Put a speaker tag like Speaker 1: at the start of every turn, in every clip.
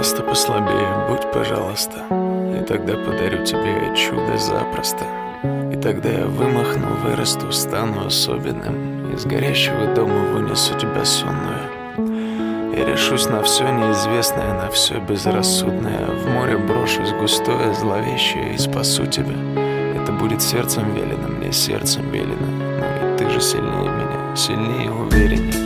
Speaker 1: пожалуйста, послабее, будь, пожалуйста. И тогда подарю тебе чудо запросто. И тогда я вымахну, вырасту, стану особенным. Из горящего дома вынесу тебя сонную. Я решусь на все неизвестное, на все безрассудное. В море брошусь густое, зловещее и спасу тебя. Это будет сердцем велено, мне сердцем велено. Но ведь ты же сильнее меня, сильнее и увереннее.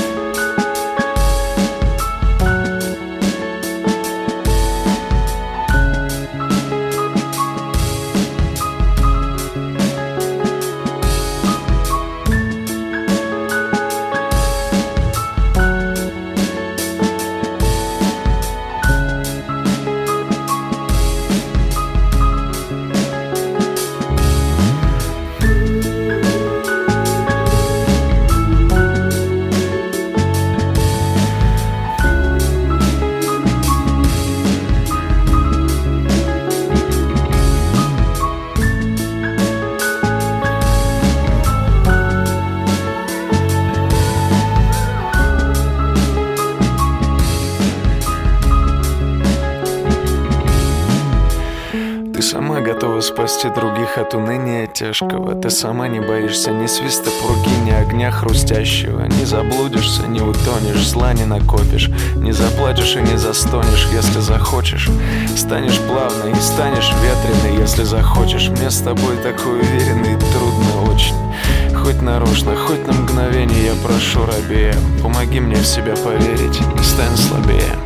Speaker 1: Ты сама готова спасти других от уныния тяжкого. Ты сама не боишься ни свиста пурги, ни огня хрустящего. Не заблудишься, не утонешь, зла не накопишь. Не заплачешь и не застонешь, если захочешь. Станешь плавной и станешь ветреной, если захочешь. Мне с тобой такой уверенный, трудно очень. Хоть нарочно, хоть на мгновение я прошу рабея. Помоги мне в себя поверить, не стань слабее.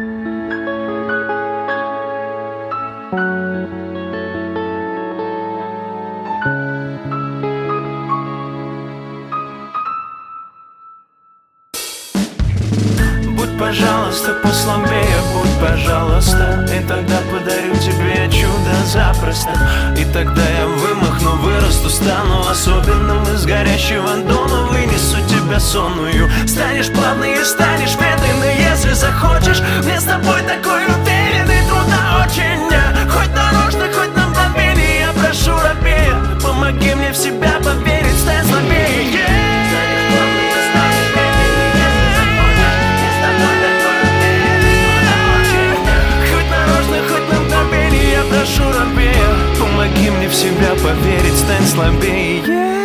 Speaker 1: Будь, пожалуйста, послабее, будь, пожалуйста. И тогда подарю тебе чудо запросто. И тогда я вымахну, вырасту, стану особенным. Из горящего дома вынесу тебя сонную. Станешь плавной и станешь медленной, если захочешь. Мне с тобой такой уверенный, трудно очень. Хоть нарочно, хоть на мгновение я прошу рабея. Помоги мне в себя поверить, стань слабее. Прошу рабея, помоги мне в себя поверить, стань слабее.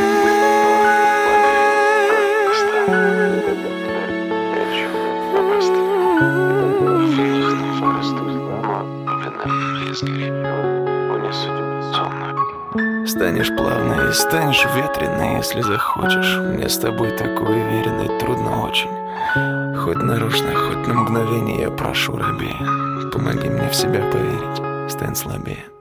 Speaker 1: Станешь плавной и станешь ветреной, если захочешь. Мне с тобой такой уверенный, трудно очень. Хоть нарочно, хоть на мгновение я прошу рабея. Помоги мне в себя поверить, стань слабее.